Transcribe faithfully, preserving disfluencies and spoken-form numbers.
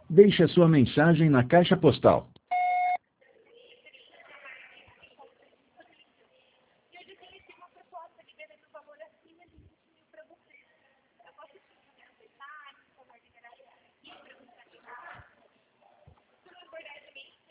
Deixe a sua mensagem na caixa postal. E eu disse que tinha uma proposta de venda de um valor acima de vinte mil para você. Eu posso te